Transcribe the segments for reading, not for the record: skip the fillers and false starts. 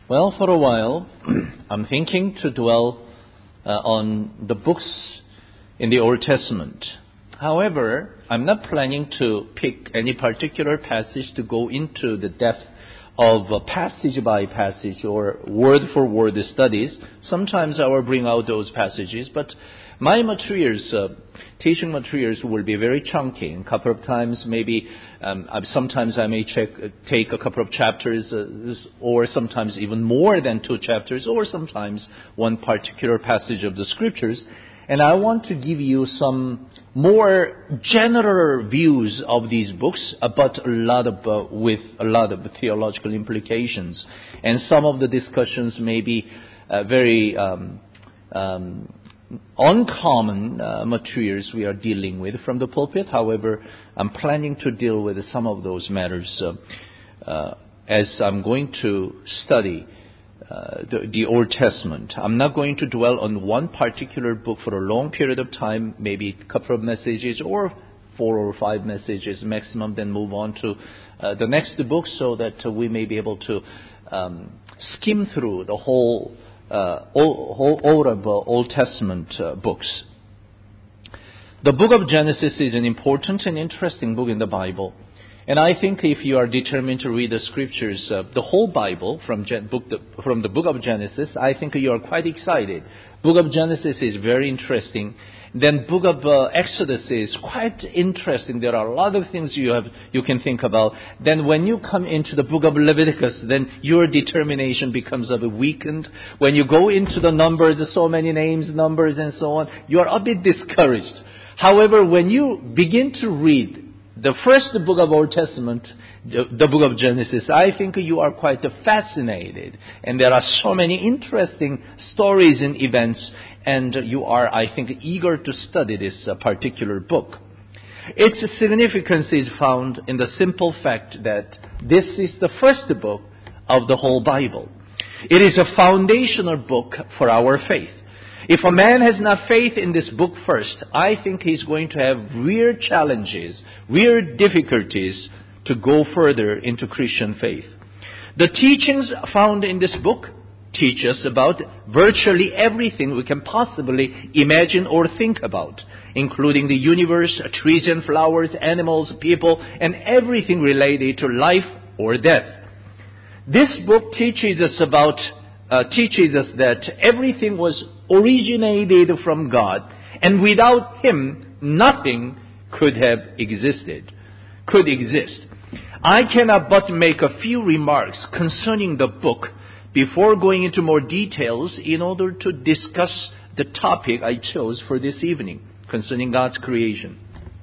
Well, for a while, I'm thinking to dwell on the books in the Old Testament. However, I'm not planning to pick any particular passage to go into the depth of passage by passage or word for word studies. Sometimes I will bring out those passages, but my materials, teaching materials, will be very chunky. A couple of times, maybe sometimes I may take a couple of chapters, or sometimes even more than 2 chapters, or sometimes one particular passage of the scriptures. And I want to give you some more general views of these books, but with a lot of theological implications. And some of the discussions may be very uncommon materials we are dealing with from the pulpit. However, I'm planning to deal with some of those matters as I'm going to study the Old Testament. I'm not going to dwell on one particular book for a long period of time, maybe a couple of messages or 4 or 5 messages maximum, then move on to the next book so that we may be able to skim through the whole of Old Testament books. The book of Genesis is an important and interesting book in the Bible. And I think if you are determined to read the scriptures, the whole Bible from the book of Genesis, I think you are quite excited. Book of Genesis is very interesting. Then book of Exodus is quite interesting. There are a lot of things you can think about. Then when you come into the book of Leviticus, then your determination becomes a bit weakened. When you go into the Numbers, so many names, numbers, and so on, you are a bit discouraged. However, when you begin to read the first book of Old Testament, the book of Genesis, I think you are quite fascinated. And there are so many interesting stories and events, and you are, I think, eager to study this particular book. Its significance is found in the simple fact that this is the first book of the whole Bible. It is a foundational book for our faith. If a man has not faith in this book first, I think he's going to have real challenges, real difficulties to go further into Christian faith. The teachings found in this book teach us about virtually everything we can possibly imagine or think about, including the universe, trees and flowers, animals, people, and everything related to life or death. This book teaches us that everything was originated from God, and without Him, nothing could exist. I cannot but make a few remarks concerning the book before going into more details in order to discuss the topic I chose for this evening concerning God's creation.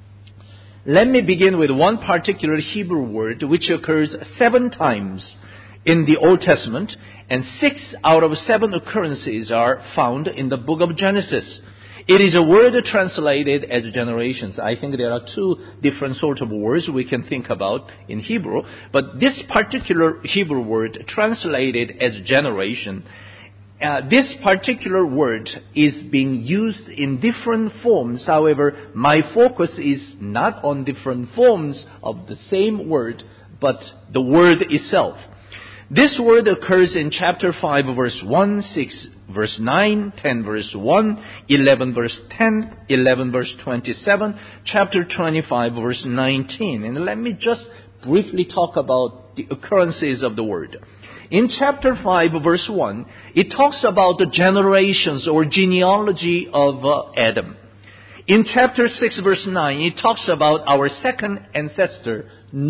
Let me begin with one particular Hebrew word which occurs 7 times in the Old Testament, and 6 out of 7 occurrences are found in the book of Genesis. It is a word translated as generations. I think there are 2 different sorts of words we can think about in Hebrew, but this particular Hebrew word translated as generation, this particular word is being used in different forms. However, my focus is not on different forms of the same word, but the word itself. This word occurs in chapter 5, verse 1, 6, verse 9, 10, verse 1, 11, verse 10, 11, verse 27, chapter 25, verse 19. And let me just briefly talk about the occurrences of the word. In chapter 5, verse 1, it talks about the generations or genealogy of Adam. In chapter 6, verse 9, it talks about our second ancestor,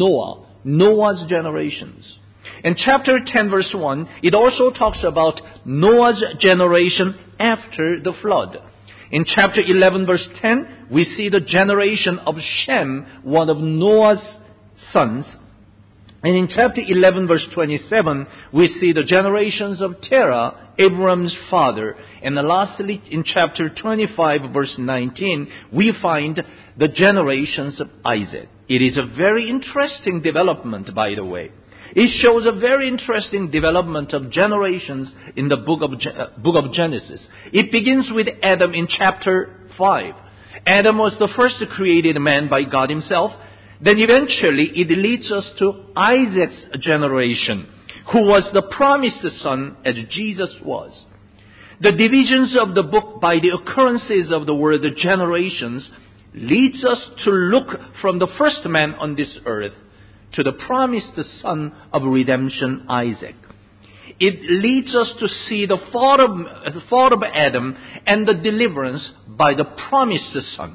Noah's generations. In chapter 10, verse 1, it also talks about Noah's generation after the flood. In chapter 11, verse 10, we see the generation of Shem, one of Noah's sons. And in chapter 11, verse 27, we see the generations of Terah, Abraham's father. And lastly, in chapter 25, verse 19, we find the generations of Isaac. It is a very interesting development, by the way. It shows a very interesting development of generations in the book of Genesis. It begins with Adam in chapter 5. Adam was the first created man by God Himself. Then eventually it leads us to Isaac's generation, who was the promised Son as Jesus was. The divisions of the book by the occurrences of the word generations leads us to look from the first man on this earth to the promised son of redemption, Isaac. It leads us to see the fall of Adam and the deliverance by the promised son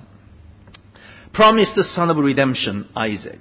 of redemption, Isaac.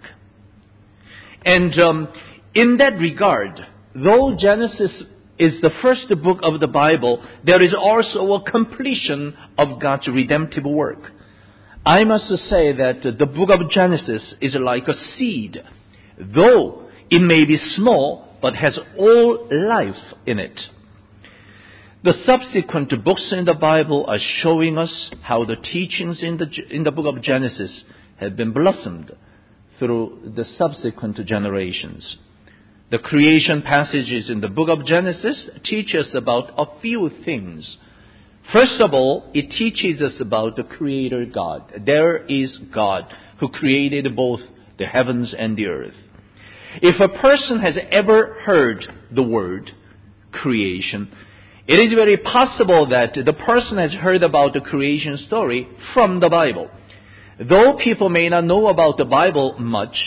And in that regard, though Genesis is the first book of the Bible, there is also a completion of God's redemptive work. I must say that the book of Genesis is like a seed, though it may be small, but has all life in it. The subsequent books in the Bible are showing us how the teachings in the book of Genesis have been blossomed through the subsequent generations. The creation passages in the book of Genesis teach us about a few things. First of all, it teaches us about the Creator God. There is God who created both the heavens and the earth. If a person has ever heard the word creation, it is very possible that the person has heard about the creation story from the Bible. Though people may not know about the Bible much,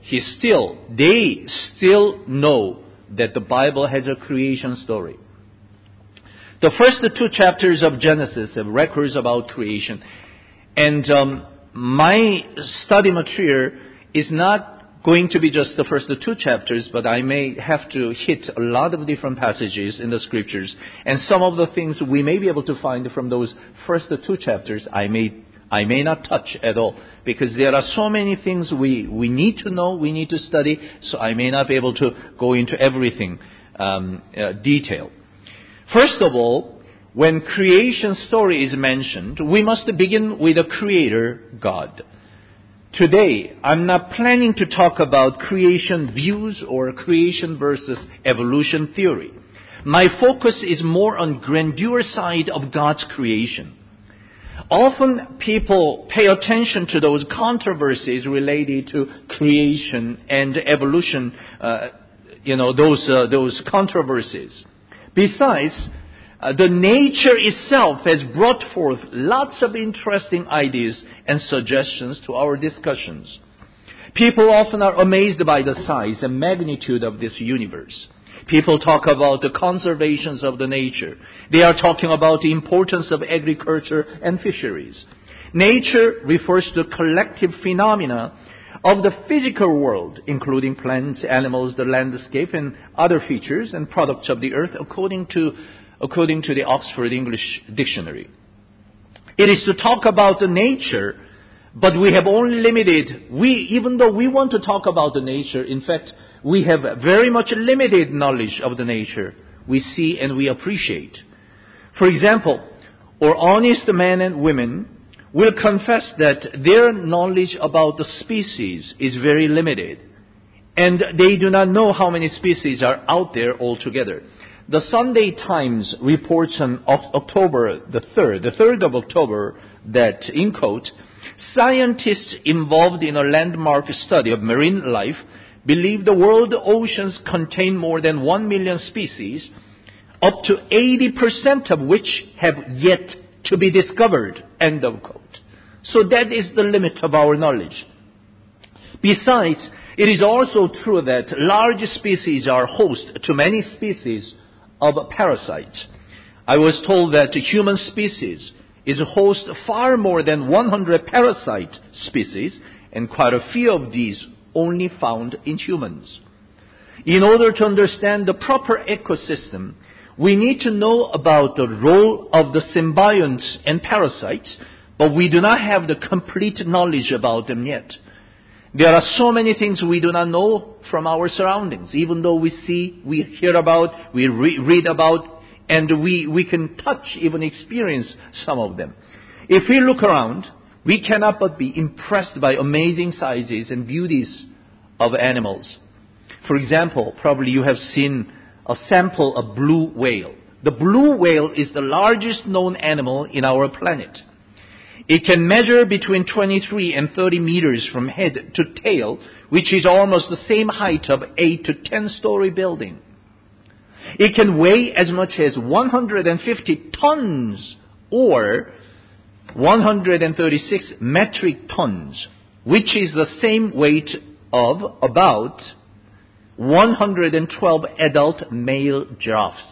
they still know that the Bible has a creation story. The first two chapters of Genesis have records about creation. And my study material is not going to be just the first two chapters, but I may have to hit a lot of different passages in the scriptures. And some of the things we may be able to find from those first two chapters, I may not touch at all. Because there are so many things we need to know, we need to study, so I may not be able to go into everything detail. First of all, when creation story is mentioned, we must begin with the Creator God. Today, I'm not planning to talk about creation views or creation versus evolution theory. My focus is more on grandeur side of God's creation. Often people pay attention to those controversies related to creation and evolution, those controversies. Besides, the nature itself has brought forth lots of interesting ideas and suggestions to our discussions. People often are amazed by the size and magnitude of this universe. People talk about the conservations of the nature. They are talking about the importance of agriculture and fisheries. Nature refers to collective phenomena of the physical world, including plants, animals, the landscape, and other features and products of the earth, according to the Oxford English Dictionary. It is to talk about the nature, but we have only even though we want to talk about the nature, in fact, we have very much limited knowledge of the nature we see and we appreciate. For example, our honest men and women will confess that their knowledge about the species is very limited, and they do not know how many species are out there altogether. The Sunday Times reports on October the 3rd of October, that, in quote, scientists involved in a landmark study of marine life believe the world oceans contain more than 1 million species, up to 80% of which have yet to be discovered, end of quote. So that is the limit of our knowledge. Besides, it is also true that large species are host to many species of parasites. I was told that the human species is host far more than 100 parasite species, and quite a few of these only found in humans. In order to understand the proper ecosystem, we need to know about the role of the symbionts and parasites, but we do not have the complete knowledge about them yet. There are so many things we do not know from our surroundings, even though we see, we hear about, we read about, and we can touch, even experience some of them. If we look around, we cannot but be impressed by amazing sizes and beauties of animals. For example, probably you have seen a sample of blue whale. The blue whale is the largest known animal in our planet. It can measure between 23 and 30 meters from head to tail, which is almost the same height of 8 to 10-story building. It can weigh as much as 150 tons or 136 metric tons, which is the same weight of about 112 adult male giraffes.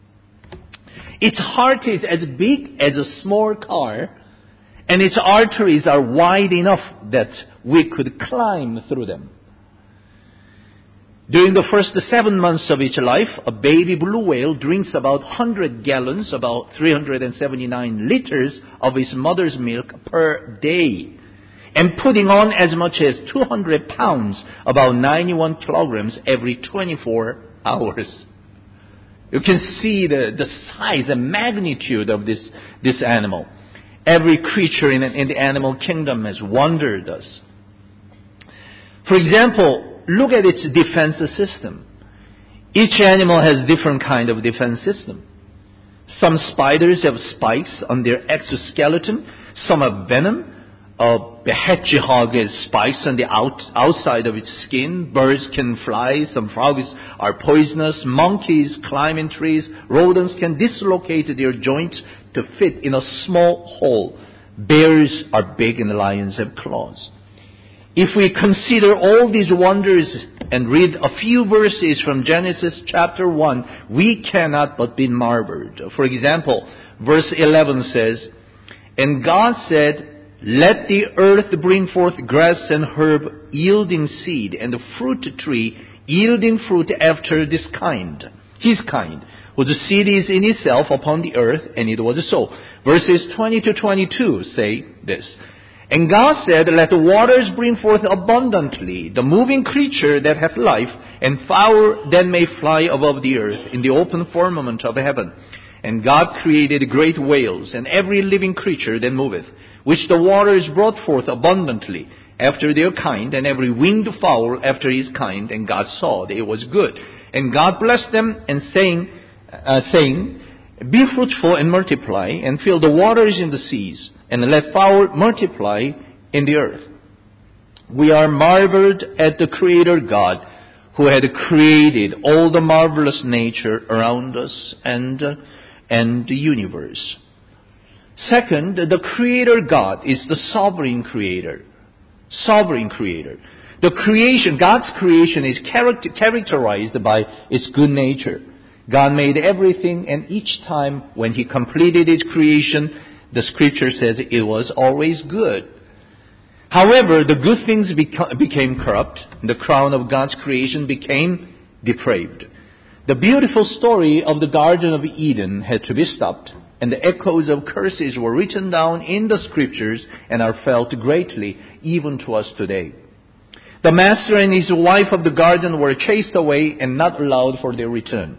Its heart is as big as a small car, and its arteries are wide enough that we could climb through them. During the first 7 months of its life, a baby blue whale drinks about 100 gallons, about 379 liters of its mother's milk per day, and putting on as much as 200 pounds, about 91 kilograms, every 24 hours. You can see the size and magnitude of this animal. Every creature in the animal kingdom has wondered us. For example, look at its defense system. Each animal has different kind of defense system. Some spiders have spikes on their exoskeleton. Some have venom. The hedgehog has spikes on the outside of its skin. Birds can fly. Some frogs are poisonous. Monkeys climb in trees. Rodents can dislocate their joints to fit in a small hole. Bears are big and lions have claws. If we consider all these wonders and read a few verses from Genesis chapter 1, we cannot but be marveled. For example, verse 11 says, "And God said, let the earth bring forth grass and herb yielding seed, and the fruit tree yielding fruit after his kind, whose seed is in itself upon the earth," and it was so. Verses 20 to 22 say this, "And God said, let the waters bring forth abundantly the moving creature that hath life, and fowl that may fly above the earth in the open firmament of heaven. And God created great whales, and every living creature that moveth, which the waters brought forth abundantly after their kind, and every winged fowl after his kind. And God saw that it was good. And God blessed them, and saying, Be fruitful and multiply, and fill the waters in the seas, and let fowl multiply in the earth." We are marveled at the Creator God, who had created all the marvelous nature around us and the universe. Second, the Creator God is the sovereign Creator. Sovereign Creator. The creation, God's creation, is characterized by its good nature. God made everything, and each time when He completed His creation, the Scripture says it was always good. However, the good things became corrupt. The crown of God's creation became depraved. The beautiful story of the Garden of Eden had to be stopped, and the echoes of curses were written down in the Scriptures and are felt greatly even to us today. The master and his wife of the garden were chased away and not allowed for their return.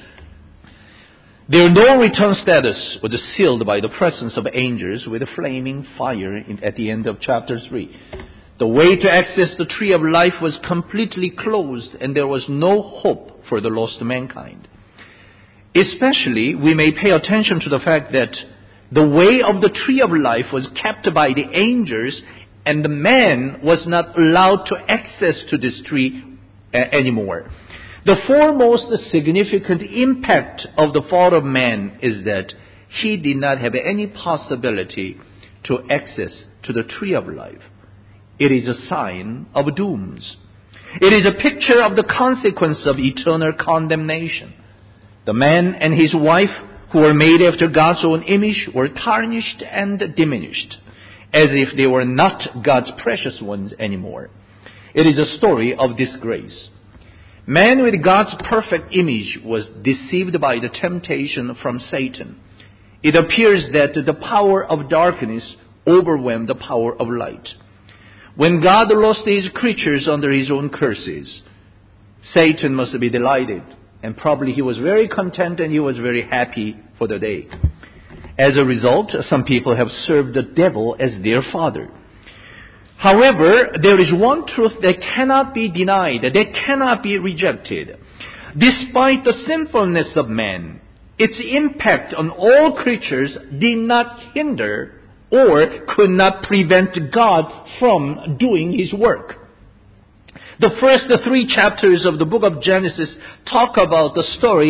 Their no-return status was sealed by the presence of angels with a flaming fire at the end of chapter 3. The way to access the tree of life was completely closed, and there was no hope for the lost mankind. Especially, we may pay attention to the fact that the way of the tree of life was kept by the angels, and the man was not allowed to access to this tree anymore. The foremost significant impact of the fall of man is that he did not have any possibility to access to the tree of life. It is a sign of dooms. It is a picture of the consequence of eternal condemnation. The man and his wife, who were made after God's own image, were tarnished and diminished, as if they were not God's precious ones anymore. It is a story of disgrace. Man with God's perfect image was deceived by the temptation from Satan. It appears that the power of darkness overwhelmed the power of light. When God lost His creatures under His own curses, Satan must be delighted, and probably he was very content and he was very happy for the day. As a result, some people have served the devil as their father. However, there is one truth that cannot be denied, that cannot be rejected. Despite the sinfulness of man, its impact on all creatures did not hinder or could not prevent God from doing His work. The first 3 chapters of the book of Genesis talk about the story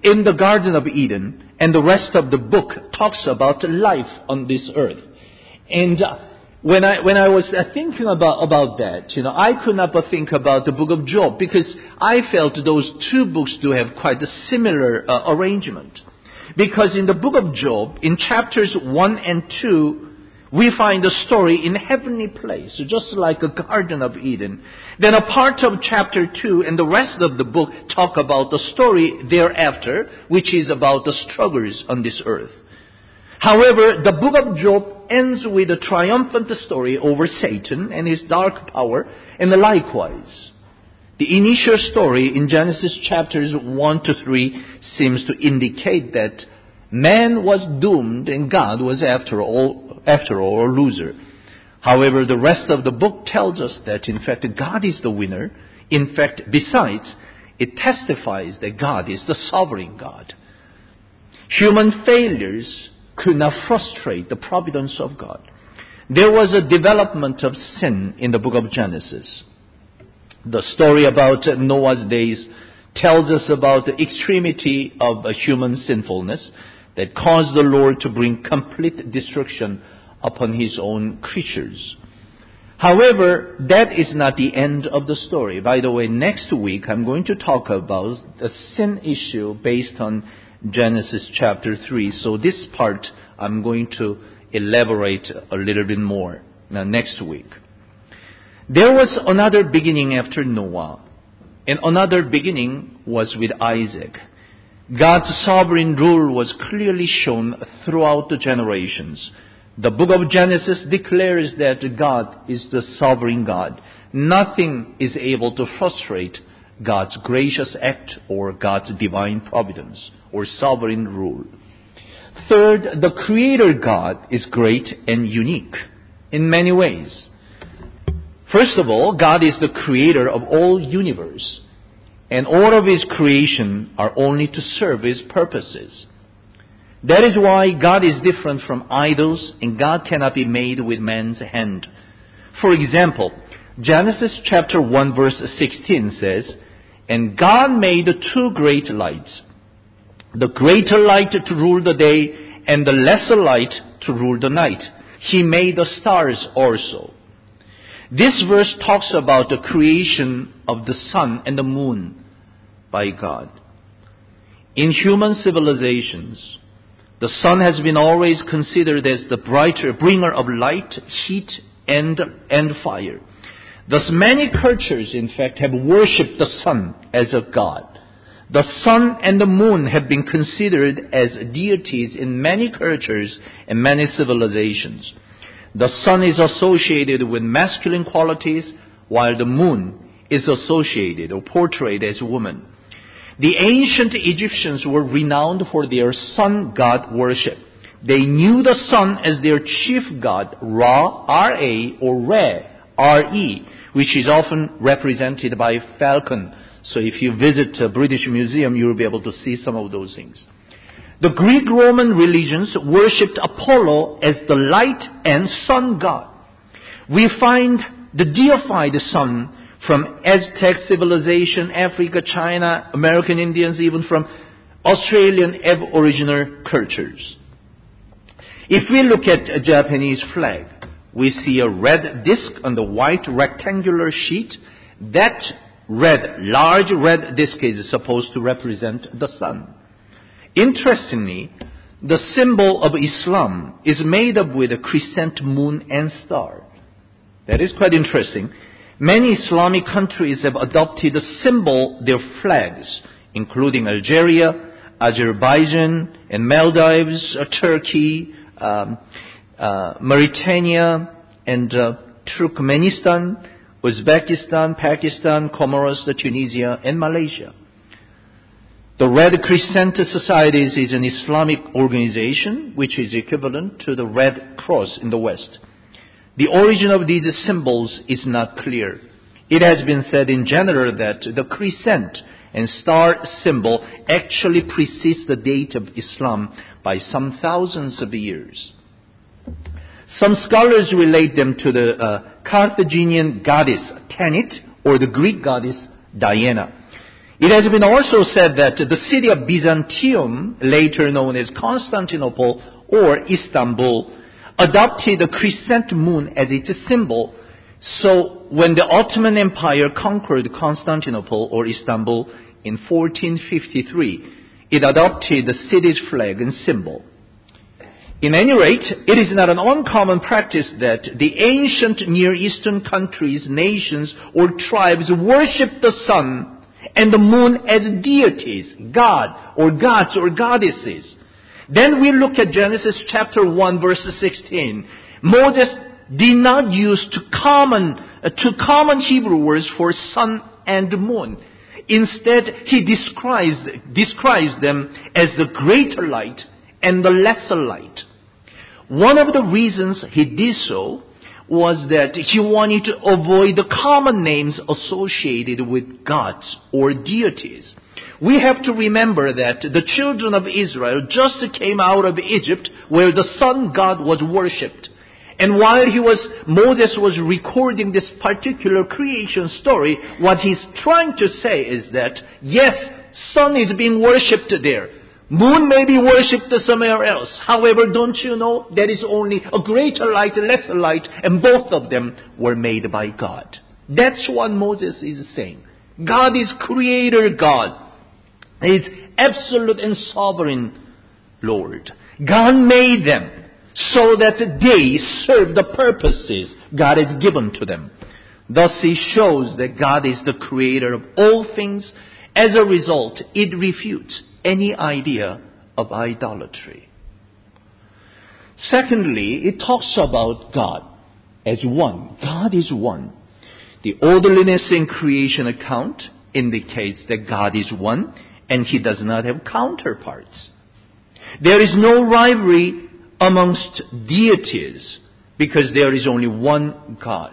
in the Garden of Eden, and the rest of the book talks about life on this earth. And when I was thinking about that, I could not but think about the book of Job, because I felt those two books do have quite a similar arrangement. Because in the book of Job, in chapters 1 and 2, we find a story in heavenly place, just like a Garden of Eden. Then a part of chapter 2 and the rest of the book talk about the story thereafter, which is about the struggles on this earth. However, the book of Job ends with a triumphant story over Satan and his dark power, and likewise, the initial story in Genesis chapters 1 to 3 seems to indicate that man was doomed and God was after all a loser. However, the rest of the book tells us that in fact God is the winner. In fact, besides, it testifies that God is the sovereign God. Human failures could not frustrate the providence of God. There was a development of sin in the book of Genesis. The story about Noah's days tells us about the extremity of human sinfulness that caused the Lord to bring complete destruction upon His own creatures. However, that is not the end of the story. By the way, next week I'm going to talk about the sin issue based on Genesis chapter 3. So this part I'm going to elaborate a little bit more next week. There was another beginning after Noah, and another beginning was with Isaac. God's sovereign rule was clearly shown throughout the generations. The book of Genesis declares that God is the sovereign God. Nothing is able to frustrate God's gracious act or God's divine providence or sovereign rule. Third, the Creator God is great and unique in many ways. First of all, God is the creator of all universe, and all of His creation are only to serve His purposes. That is why God is different from idols, and God cannot be made with man's hand. For example, Genesis chapter 1 verse 16 says, "And God made 2 great lights, the greater light to rule the day, and the lesser light to rule the night. He made the stars also." This verse talks about the creation of the sun and the moon by God. In human civilizations, the sun has been always considered as the bringer of light, heat, and fire. Thus many cultures, in fact, have worshipped the sun as a god. The sun and the moon have been considered as deities in many cultures and many civilizations. The sun is associated with masculine qualities, while the moon is associated or portrayed as a woman. The ancient Egyptians were renowned for their sun god worship. They knew the sun as their chief god, Ra, R-A, or Re, R-E, which is often represented by falcon. So if you visit a British museum, you will be able to see some of those things. The Greek-Roman religions worshipped Apollo as the light and sun god. We find the deified sun from Aztec civilization, Africa, China, American Indians, even from Australian Aboriginal cultures. If we look at a Japanese flag, we see a red disc on the white rectangular sheet. That large red disc is supposed to represent the sun. Interestingly, the symbol of Islam is made up with a crescent moon and star. That is quite interesting. Many Islamic countries have adopted their flags, including Algeria, Azerbaijan, and Maldives, Turkey, Mauritania, and Turkmenistan, Uzbekistan, Pakistan, Comoros, Tunisia, and Malaysia. The Red Crescent Societies is an Islamic organization which is equivalent to the Red Cross in the West. The origin of these symbols is not clear. It has been said in general that the crescent and star symbol actually precedes the date of Islam by some thousands of years. Some scholars relate them to the Carthaginian goddess Tanit or the Greek goddess Diana. It has been also said that the city of Byzantium, later known as Constantinople or Istanbul, adopted the crescent moon as its symbol. So when the Ottoman Empire conquered Constantinople or Istanbul in 1453, it adopted the city's flag and symbol. In any rate, it is not an uncommon practice that the ancient Near Eastern countries, nations, or tribes worship the sun and the moon as deities, God, or gods or goddesses. Then we look at Genesis chapter 1, verse 16. Moses did not use two common Hebrew words for sun and moon. Instead, he describes them as the greater light and the lesser light. One of the reasons he did so was that he wanted to avoid the common names associated with gods or deities. We have to remember that the children of Israel just came out of Egypt, where the sun god was worshipped. And while Moses was recording this particular creation story, what he's trying to say is that, yes, sun is being worshipped there. Moon may be worshipped somewhere else. However, don't you know there is only a greater light, a lesser light, and both of them were made by God. That's what Moses is saying. God is creator God. He is absolute and sovereign Lord. God made them so that they serve the purposes God has given to them. Thus he shows that God is the creator of all things. As a result, it refutes any idea of idolatry. Secondly, it talks about God as one. God is one. The orderliness in creation account indicates that God is one and he does not have counterparts. There is no rivalry amongst deities because there is only one God.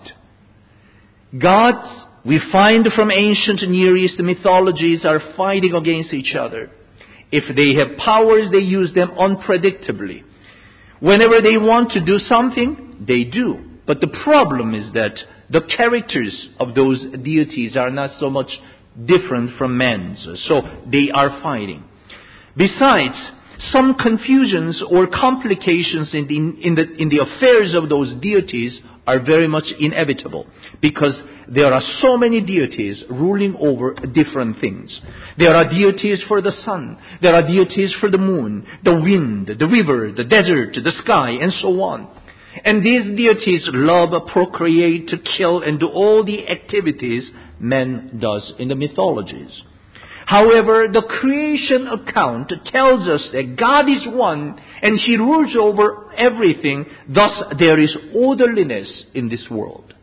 Gods, we find from ancient Near East mythologies, are fighting against each other. If they have powers, they use them unpredictably. Whenever they want to do something, they do. But the problem is that the characters of those deities are not so much different from men's, so they are fighting. Besides, some confusions or complications in the affairs of those deities are very much inevitable, because there are so many deities ruling over different things. There are deities for the sun, there are deities for the moon, the wind, the river, the desert, the sky, and so on. And these deities love, procreate, to kill, and do all the activities man does in the mythologies. However, the creation account tells us that God is one and he rules over everything. Thus, there is orderliness in this world.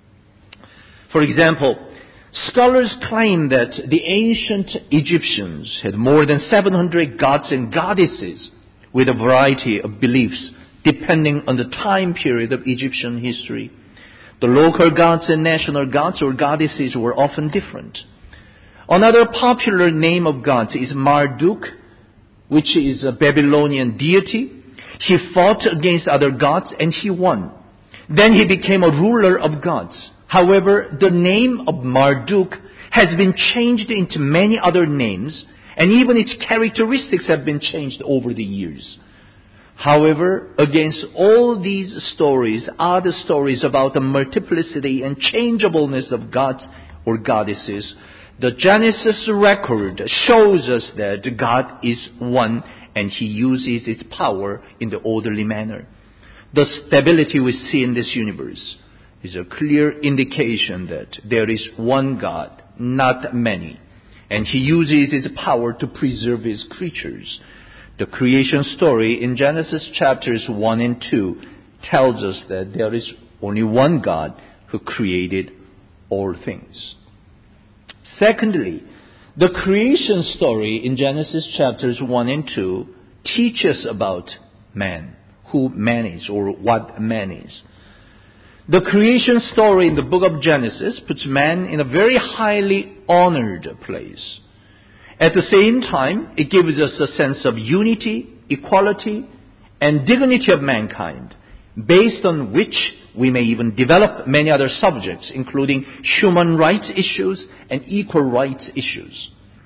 For example, scholars claim that the ancient Egyptians had more than 700 gods and goddesses with a variety of beliefs depending on the time period of Egyptian history. The local gods and national gods or goddesses were often different. Another popular name of gods is Marduk, which is a Babylonian deity. He fought against other gods and he won. Then he became a ruler of gods. However, the name of Marduk has been changed into many other names, and even its characteristics have been changed over the years. However, against all these stories are the stories about the multiplicity and changeableness of gods or goddesses. The Genesis record shows us that God is one and he uses his power in the orderly manner. The stability we see in this universe is a clear indication that there is one God, not many. And he uses his power to preserve his creatures. The creation story in Genesis chapters 1 and 2 tells us that there is only one God who created all things. Secondly, the creation story in Genesis chapters 1 and 2 teaches about man, who man is or what man is. The creation story in the book of Genesis puts man in a very highly honored place. At the same time, it gives us a sense of unity, equality, and dignity of mankind, based on which we may even develop many other subjects, including human rights issues and equal rights issues.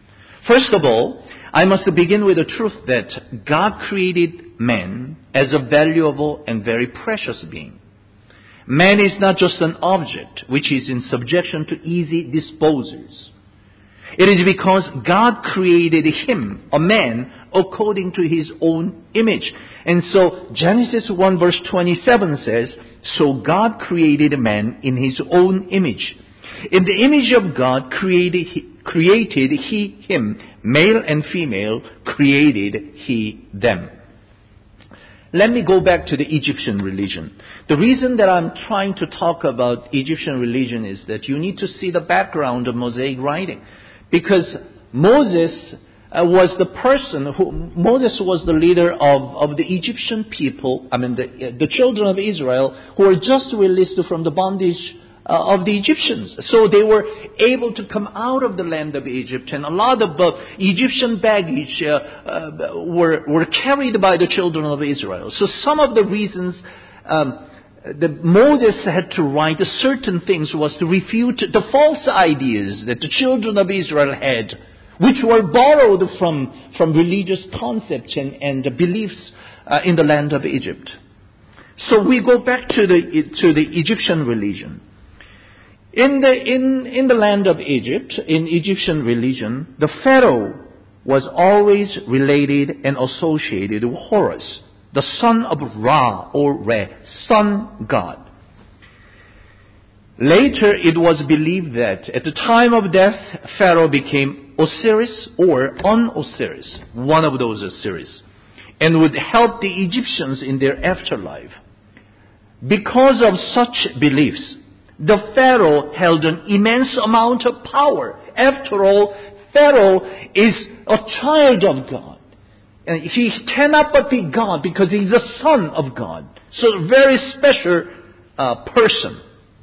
First of all, I must begin with the truth that God created man as a valuable and very precious being. Man is not just an object which is in subjection to easy disposals. It is because God created him, a man, according to his own image. And so Genesis 1 verse 27 says, "So God created man in his own image. In the image of God created he him, male and female created he them." Let me go back to the Egyptian religion. The reason that I'm trying to talk about Egyptian religion is that you need to see the background of Mosaic writing. Because Moses was the leader of the Egyptian people, the children of Israel, who were just released from the bondage of the Egyptians. So they were able to come out of the land of Egypt, and a lot of Egyptian baggage were carried by the children of Israel. So some of the reasons that Moses had to write certain things was to refute the false ideas that the children of Israel had, which were borrowed from religious concepts and beliefs in the land of Egypt. So we go back to the Egyptian religion. In the land of Egypt, in Egyptian religion, the Pharaoh was always related and associated with Horus, the son of Ra or Re, sun god. Later, it was believed that at the time of death, Pharaoh became Osiris or Un-Osiris, one of those Osiris, and would help the Egyptians in their afterlife. Because of such beliefs, the Pharaoh held an immense amount of power. After all, Pharaoh is a child of God. And he cannot but be God because he's the son of God. So a very special person.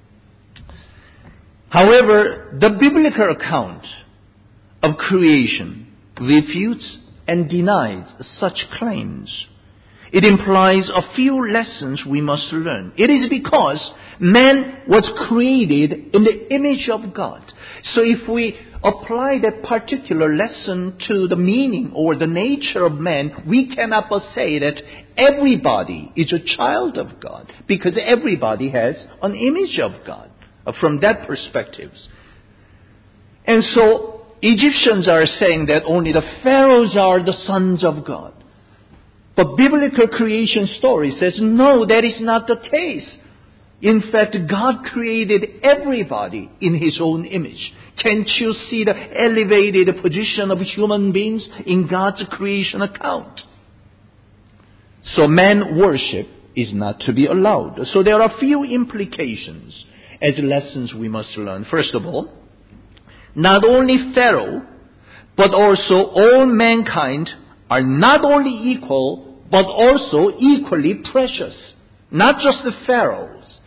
However, the biblical account of creation refutes and denies such claims. It implies a few lessons we must learn. It is because man was created in the image of God. So if we apply that particular lesson to the meaning or the nature of man, we cannot but say that everybody is a child of God because everybody has an image of God from that perspective. And so Egyptians are saying that only the pharaohs are the sons of God. But biblical creation story says, no, that is not the case. In fact, God created everybody in his own image. Can't you see the elevated position of human beings in God's creation account? So man worship is not to be allowed. So there are a few implications as lessons we must learn. First of all, not only Pharaoh, but also all mankind are not only equal, but also equally precious. Not just the pharaohs.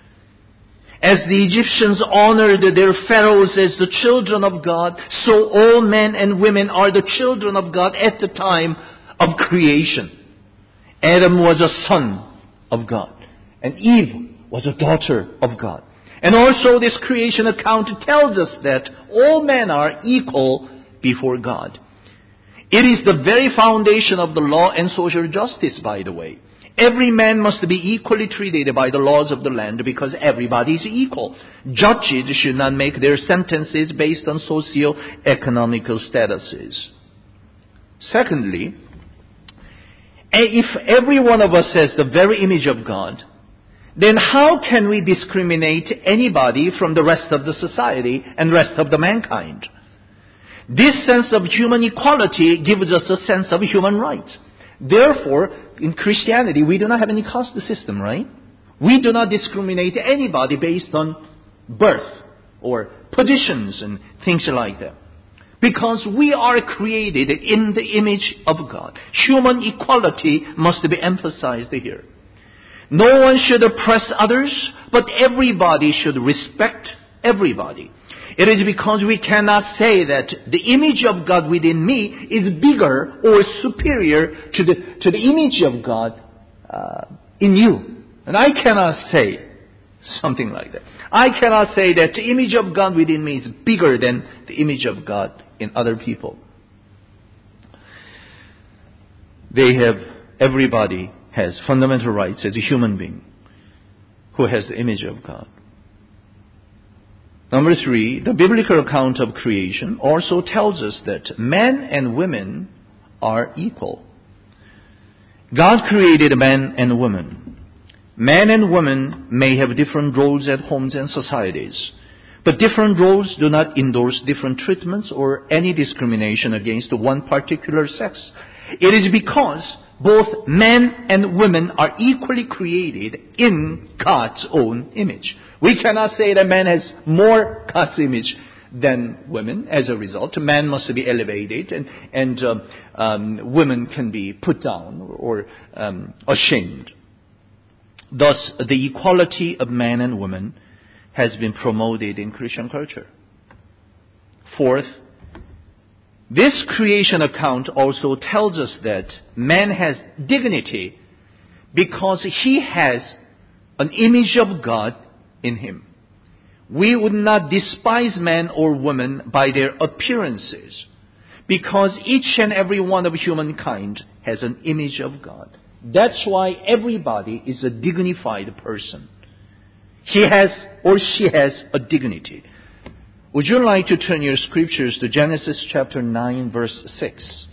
As the Egyptians honored their pharaohs as the children of God, so all men and women are the children of God at the time of creation. Adam was a son of God, and Eve was a daughter of God. And also this creation account tells us that all men are equal before God. It is the very foundation of the law and social justice, by the way. Every man must be equally treated by the laws of the land because everybody is equal. Judges should not make their sentences based on socio-economical statuses. Secondly, if every one of us has the very image of God, then how can we discriminate anybody from the rest of the society and rest of the mankind? This sense of human equality gives us a sense of human rights. Therefore, in Christianity, we do not have any caste system, right? We do not discriminate anybody based on birth or positions and things like that. Because we are created in the image of God. Human equality must be emphasized here. No one should oppress others, but everybody should respect everybody. It is because we cannot say that the image of God within me is bigger or superior to the image of God in you. And I cannot say something like that. I cannot say that the image of God within me is bigger than the image of God in other people. Everybody has fundamental rights as a human being who has the image of God. Number 3, the biblical account of creation also tells us that men and women are equal. God created man and woman. Men and women may have different roles at homes and societies, but different roles do not endorse different treatments or any discrimination against one particular sex. It is because both men and women are equally created in God's own image. We cannot say that man has more God's image than women. As a result, man must be elevated and women can be put down or ashamed. Thus, the equality of man and woman has been promoted in Christian culture. 4th, this creation account also tells us that man has dignity because he has an image of God in him. We would not despise man or woman by their appearances because each and every one of humankind has an image of God. That's why everybody is a dignified person. He has or she has a dignity. Would you like to turn your scriptures to Genesis chapter 9, verse 6?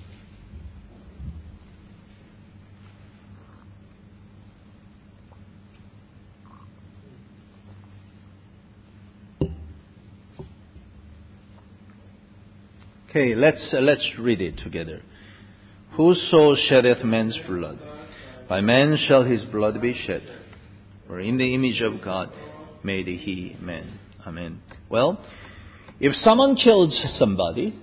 Okay, let's read it together. Whoso sheddeth man's blood, by man shall his blood be shed. For in the image of God made he man. Amen. Well, if someone kills somebody,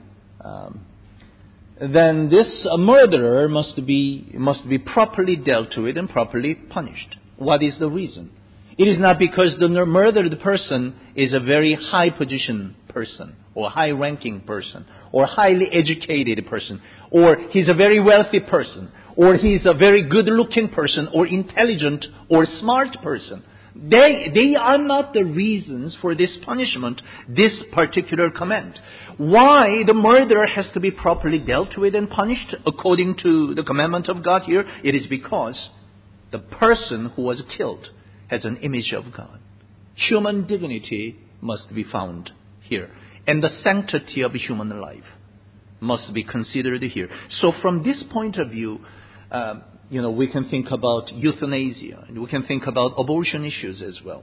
then this murderer must be properly dealt with and properly punished. What is the reason? It is not because the murdered person is a very high position person or high ranking person or highly educated person or he's a very wealthy person or he's a very good looking person or intelligent or smart person. They are not the reasons for this punishment, this particular command. Why the murderer has to be properly dealt with and punished according to the commandment of God here? It is because the person who was killed has an image of God. Human dignity must be found here. And the sanctity of human life must be considered here. So from this point of view, we can think about euthanasia and we can think about abortion issues as well.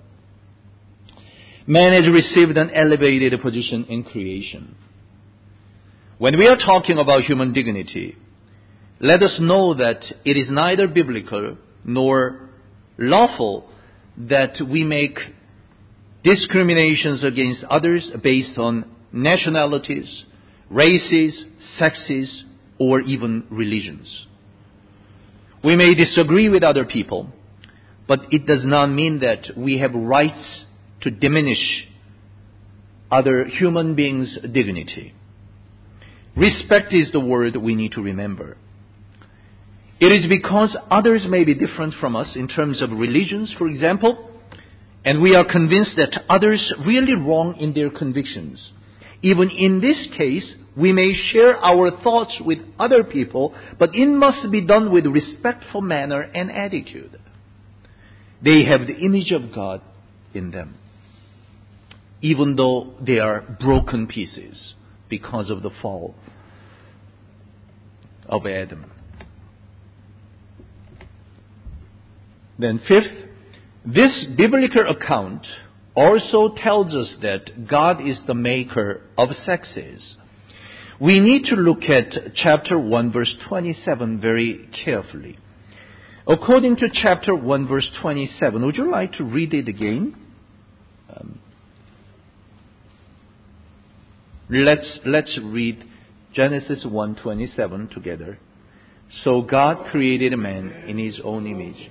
Man has received an elevated position in creation. When we are talking about human dignity, let us know that it is neither biblical nor lawful that we make discriminations against others based on nationalities, races, sexes, or even religions. We may disagree with other people, but it does not mean that we have rights to diminish other human beings' dignity. Respect is the word we need to remember. It is because others may be different from us in terms of religions, for example, and we are convinced that others really wrong in their convictions. Even in this case, we may share our thoughts with other people, but it must be done with respectful manner and attitude. They have the image of God in them, even though they are broken pieces because of the fall of Adam. Then 5th, this biblical account also tells us that God is the maker of sexes. We need to look at chapter 1 verse 27 very carefully. According to chapter 1 verse 27, would you like to read it again? Let's read Genesis 1:27 together. So God created a man in his own image.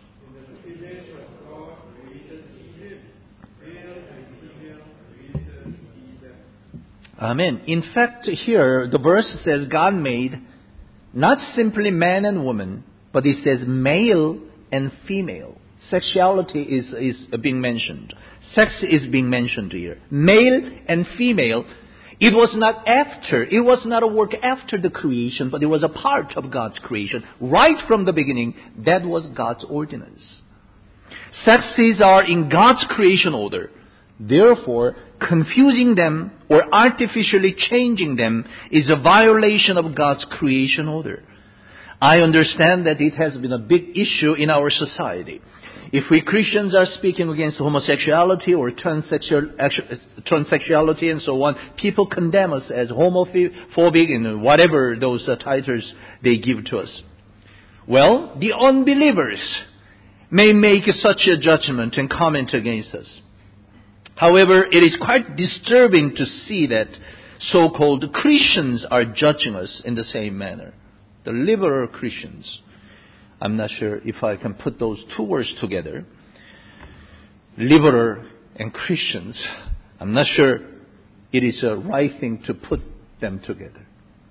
Amen. In fact, here the verse says God made not simply man and woman, but it says male and female. Sexuality is being mentioned. Sex is being mentioned here. Male and female. It was not a work after the creation, but it was a part of God's creation. Right from the beginning, that was God's ordinance. Sexes are in God's creation order. Therefore, confusing them or artificially changing them is a violation of God's creation order. I understand that it has been a big issue in our society. If we Christians are speaking against homosexuality or transsexuality and so on, people condemn us as homophobic and whatever those titles they give to us. Well, the unbelievers may make such a judgment and comment against us. However, it is quite disturbing to see that so-called Christians are judging us in the same manner. The liberal Christians. I'm not sure if I can put those two words together. Liberal and Christians. I'm not sure it is a right thing to put them together.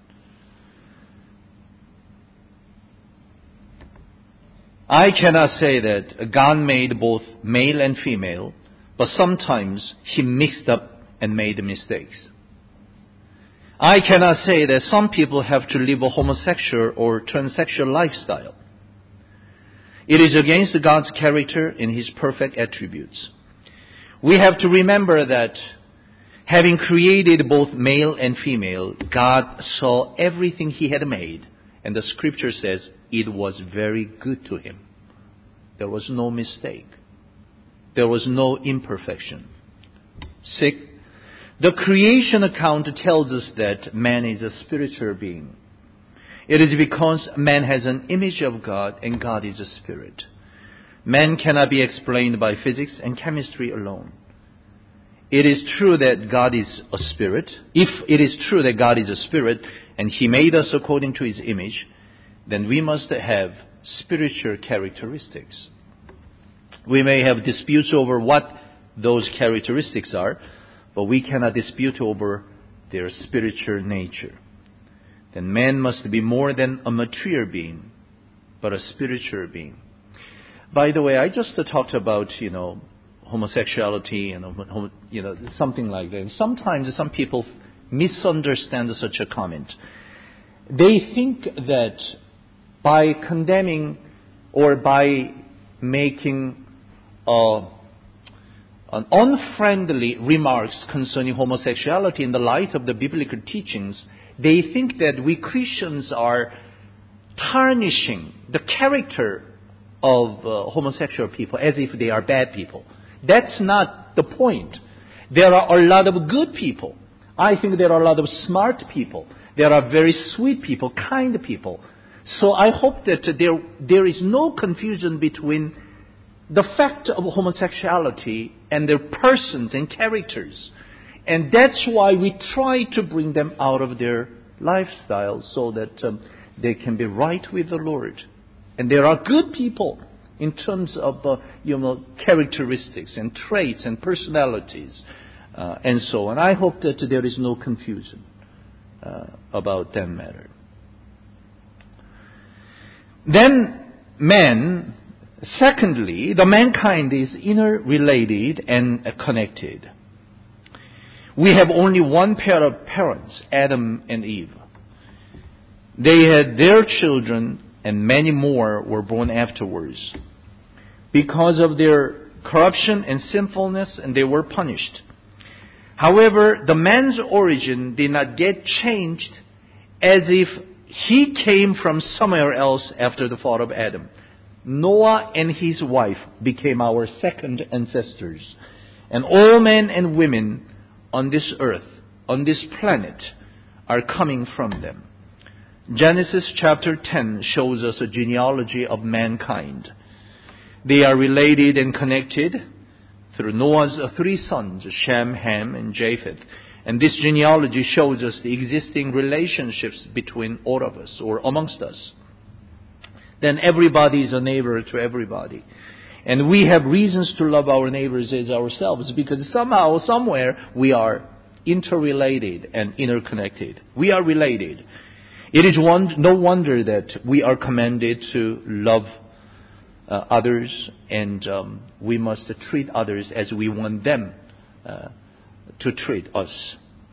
I cannot say that God made both male and female, but sometimes He mixed up and made mistakes. I cannot say that some people have to live a homosexual or transsexual lifestyle. It is against God's character and His perfect attributes. We have to remember that having created both male and female, God saw everything He had made. And the scripture says it was very good to Him. There was no mistake. There was no imperfection. 6. The creation account tells us that man is a spiritual being. It is because man has an image of God and God is a spirit. Man cannot be explained by physics and chemistry alone. It is true that God is a spirit. If it is true that God is a spirit and He made us according to His image, then we must have spiritual characteristics. We may have disputes over what those characteristics are, but we cannot dispute over their spiritual nature. Then man must be more than a material being, but a spiritual being. By the way, I just talked about, homosexuality and, something like that. And sometimes some people misunderstand such a comment. They think that by condemning or by making unfriendly remarks concerning homosexuality in the light of the biblical teachings, they think that we Christians are tarnishing the character of homosexual people as if they are bad people. That's not the point. There are a lot of good people. I think there are a lot of smart people. There are very sweet people, kind people. So I hope that there is no confusion between the fact of homosexuality and their persons and characters. And that's why we try to bring them out of their lifestyle so that they can be right with the Lord. And there are good people in terms of characteristics and traits and personalities and so on. I hope that there is no confusion about that matter. Then man, secondly, the mankind is interrelated and connected. We have only one pair of parents, Adam and Eve. They had their children and many more were born afterwards. Because of their corruption and sinfulness, and they were punished. However, the man's origin did not get changed as if he came from somewhere else after the fall of Adam. Noah and his wife became our second ancestors. And all men and women on this earth, on this planet, are coming from them. Genesis chapter 10 shows us a genealogy of mankind. They are related and connected through Noah's 3 sons, Shem, Ham, and Japheth. And this genealogy shows us the existing relationships between all of us, or amongst us. Then everybody is a neighbor to everybody. And we have reasons to love our neighbors as ourselves because somehow, somewhere, we are interrelated and interconnected. We are related. It is no wonder that we are commanded to love others, and we must treat others as we want them to treat us.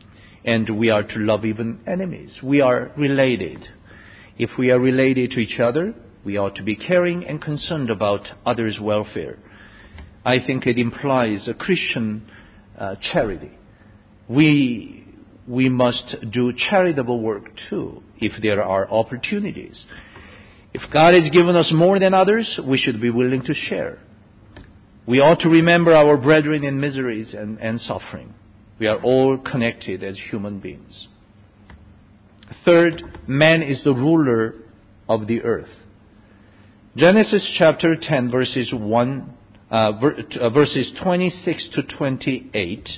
And we are to love even enemies. We are related. If we are related to each other, we ought to be caring and concerned about others' welfare. I think it implies a Christian charity. We must do charitable work too, if there are opportunities. If God has given us more than others, we should be willing to share. We ought to remember our brethren in miseries and suffering. We are all connected as human beings. Third, man is the ruler of the earth. Genesis chapter 10, verses 26 to 28.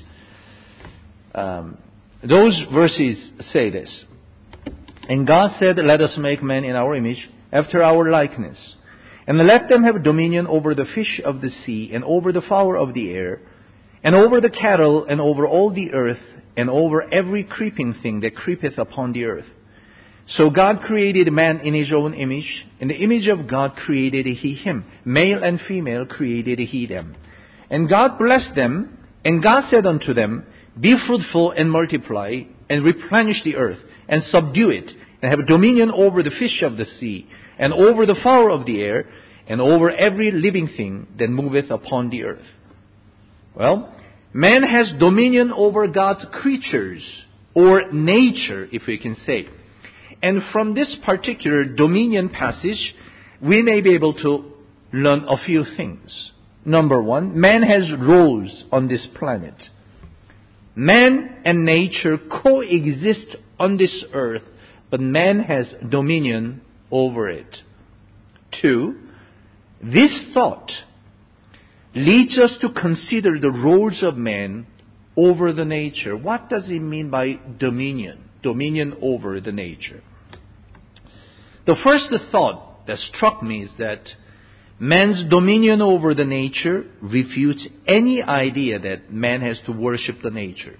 Those verses say this. And God said, let us make man in our image, after our likeness. And let them have dominion over the fish of the sea, and over the fowl of the air, and over the cattle, and over all the earth, and over every creeping thing that creepeth upon the earth. So God created man in His own image. In the image of God created He him. Male and female created He them. And God blessed them, and God said unto them, be fruitful and multiply, and replenish the earth, and subdue it, and have dominion over the fish of the sea, and over the fowl of the air, and over every living thing that moveth upon the earth. Well, man has dominion over God's creatures, or nature, if we can say. And from this particular dominion passage, we may be able to learn a few things. Number one, man has roles on this planet. Man and nature coexist on this earth, but man has dominion over it. Two, this thought leads us to consider the roles of man over the nature. What does it mean by dominion? Dominion over the nature. The first thought that struck me is that man's dominion over the nature refutes any idea that man has to worship the nature.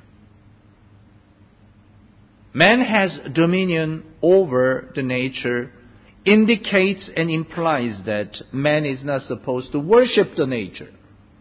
Man has dominion over the nature indicates and implies that man is not supposed to worship the nature.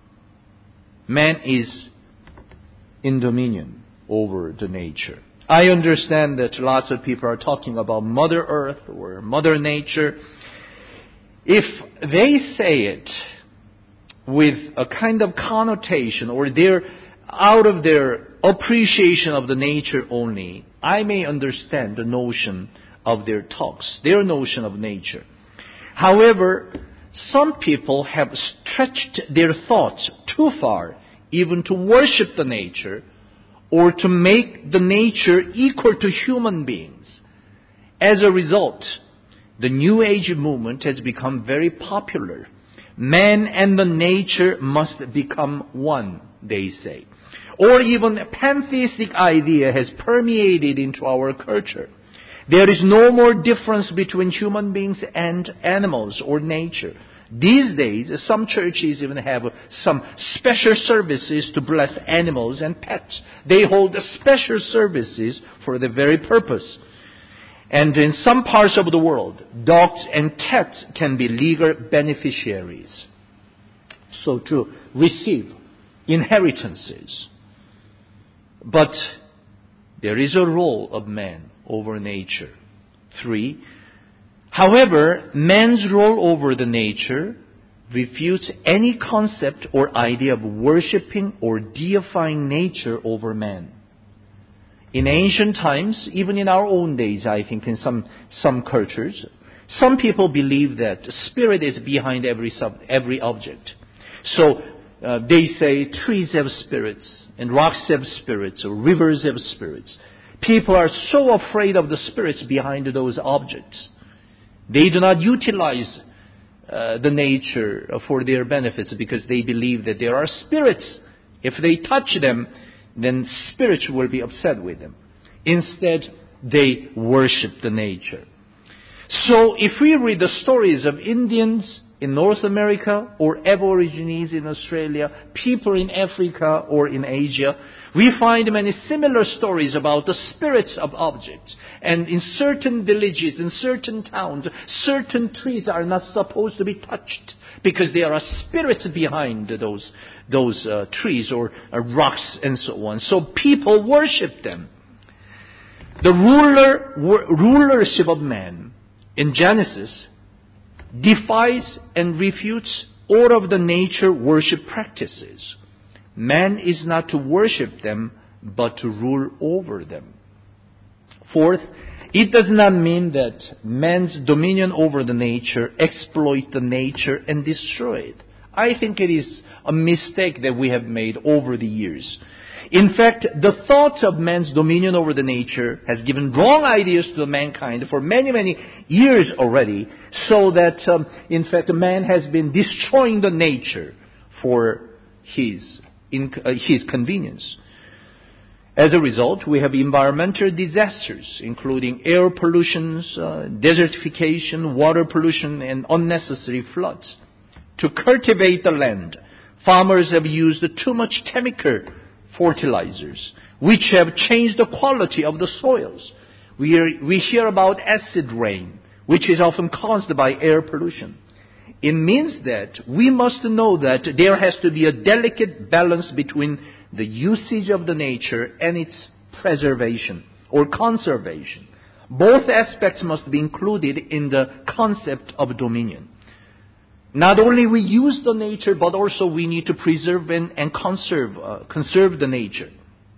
Man is in dominion over the nature. I understand that lots of people are talking about Mother Earth or Mother Nature. If they say it with a kind of connotation or they're out of their appreciation of the nature only, I may understand the notion of their talks, their notion of nature. However, some people have stretched their thoughts too far, even to worship the nature, or to make the nature equal to human beings. As a result, the New Age movement has become very popular. Man and the nature must become one, they say. Or even a pantheistic idea has permeated into our culture. There is no more difference between human beings and animals or nature. These days, some churches even have some special services to bless animals and pets. They hold special services for the very purpose. And in some parts of the world, dogs and cats can be legal beneficiaries. So to receive inheritances. But there is a role of man over nature. 3, however, man's role over the nature refutes any concept or idea of worshiping or deifying nature over man. In ancient times, even in our own days, I think in some cultures, some people believe that spirit is behind every object. So they say trees have spirits, and rocks have spirits, or rivers have spirits. People are so afraid of the spirits behind those objects. They do not utilize the nature for their benefits because they believe that there are spirits. If they touch them, then spirits will be upset with them. Instead, they worship the nature. So if we read the stories of Indians in North America or Aborigines in Australia, people in Africa or in Asia, we find many similar stories about the spirits of objects. And in certain villages, in certain towns, certain trees are not supposed to be touched because there are spirits behind those trees or rocks and so on. So people worship them. The rulership of man in Genesis defies and refutes all of the nature worship practices. Man is not to worship them, but to rule over them. Fourth, it does not mean that man's dominion over the nature exploit the nature and destroy it. I think it is a mistake that we have made over the years. In fact, the thought of man's dominion over the nature has given wrong ideas to mankind for many, many years already, so that, in fact, man has been destroying the nature for his convenience. As a result, we have environmental disasters, including air pollution, desertification, water pollution, and unnecessary floods. To cultivate the land, farmers have used too much chemical fertilizers, which have changed the quality of the soils. We hear about acid rain, which is often caused by air pollution. It means that we must know that there has to be a delicate balance between the usage of the nature and its preservation or conservation. Both aspects must be included in the concept of dominion. Not only we use the nature, but also we need to preserve and conserve the nature.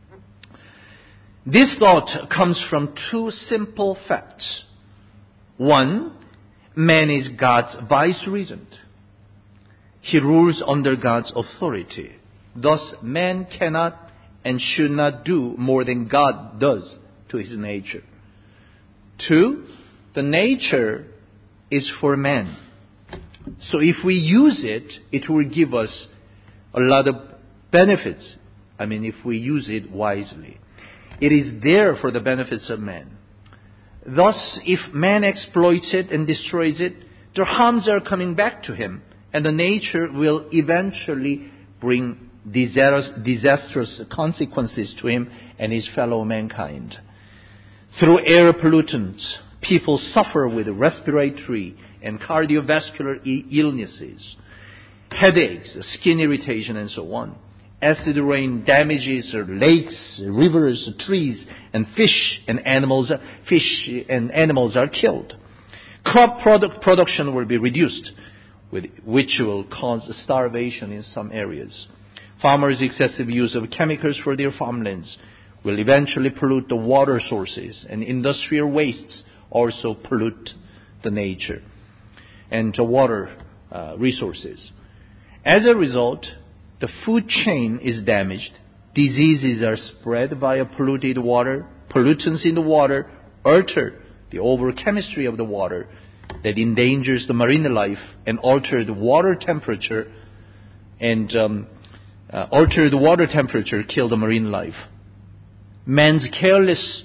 This thought comes from two simple facts. One, man is God's vice-regent. He rules under God's authority. Thus, man cannot and should not do more than God does to his nature. Two, the nature is for man. So if we use it, it will give us a lot of benefits. If we use it wisely. It is there for the benefits of man. Thus, if man exploits it and destroys it, the harms are coming back to him, and the nature will eventually bring disastrous consequences to him and his fellow mankind. Through air pollutants, people suffer with respiratory and cardiovascular illnesses, headaches, skin irritation, and so on. Acid rain damages lakes, rivers, trees, and fish and animals are killed. Crop production will be reduced, which will cause starvation in some areas. Farmers' excessive use of chemicals for their farmlands will eventually pollute the water sources, and industrial wastes also pollute the nature and the water resources. As a result, the food chain is damaged. Diseases are spread via polluted water. Pollutants in the water alter the overall chemistry of the water that endangers the marine life and alter the water temperature kill the marine life. Man's careless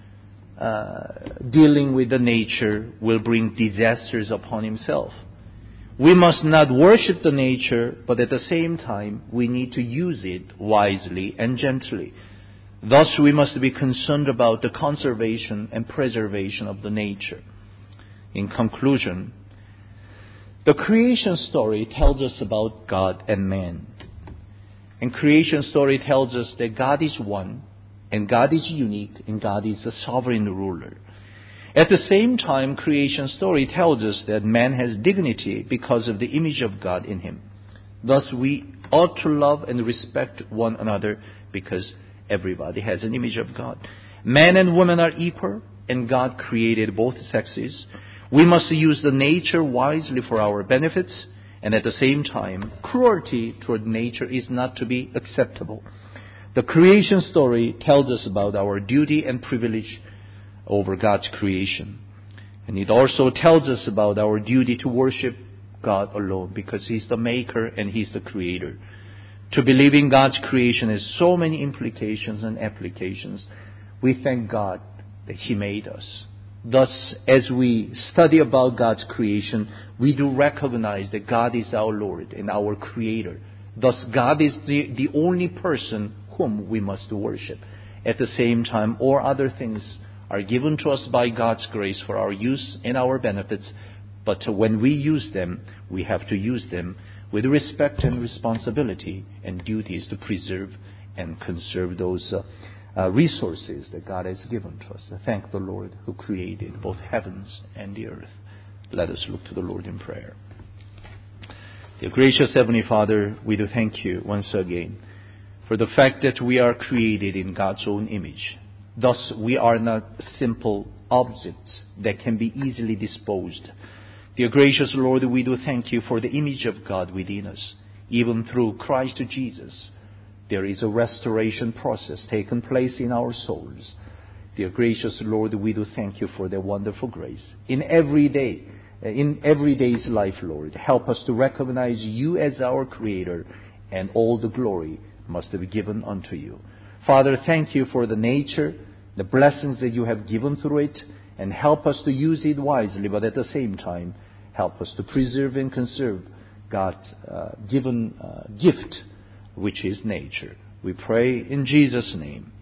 dealing with the nature will bring disasters upon himself. We must not worship the nature, but at the same time, we need to use it wisely and gently. Thus, we must be concerned about the conservation and preservation of the nature. In conclusion, the creation story tells us about God and man. And creation story tells us that God is one, and God is unique, and God is the sovereign ruler. At the same time, creation story tells us that man has dignity because of the image of God in him. Thus, we ought to love and respect one another because everybody has an image of God. Man and woman are equal, and God created both sexes. We must use the nature wisely for our benefits, and at the same time, cruelty toward nature is not to be acceptable. The creation story tells us about our duty and privilege over God's creation. And it also tells us about our duty to worship God alone because He's the maker and He's the creator. To believe in God's creation has so many implications and applications. We thank God that He made us. Thus, as we study about God's creation, we do recognize that God is our Lord and our Creator. Thus, God is the only person whom we must worship. At the same time, all other things are given to us by God's grace for our use and our benefits. But when we use them, we have to use them with respect and responsibility and duties to preserve and conserve those resources that God has given to us. Thank the Lord who created both heavens and the earth. Let us look to the Lord in prayer. Dear gracious Heavenly Father, we do thank you once again for the fact that we are created in God's own image. Thus, we are not simple objects that can be easily disposed. Dear gracious Lord, we do thank you for the image of God within us. Even through Christ Jesus, there is a restoration process taking place in our souls. Dear gracious Lord, we do thank you for their wonderful grace. In every day's life, Lord, help us to recognize you as our Creator, and all the glory must be given unto you. Father, thank you for the nature, the blessings that you have given through it, and help us to use it wisely, but at the same time, help us to preserve and conserve God's given gift, which is nature. We pray in Jesus' name.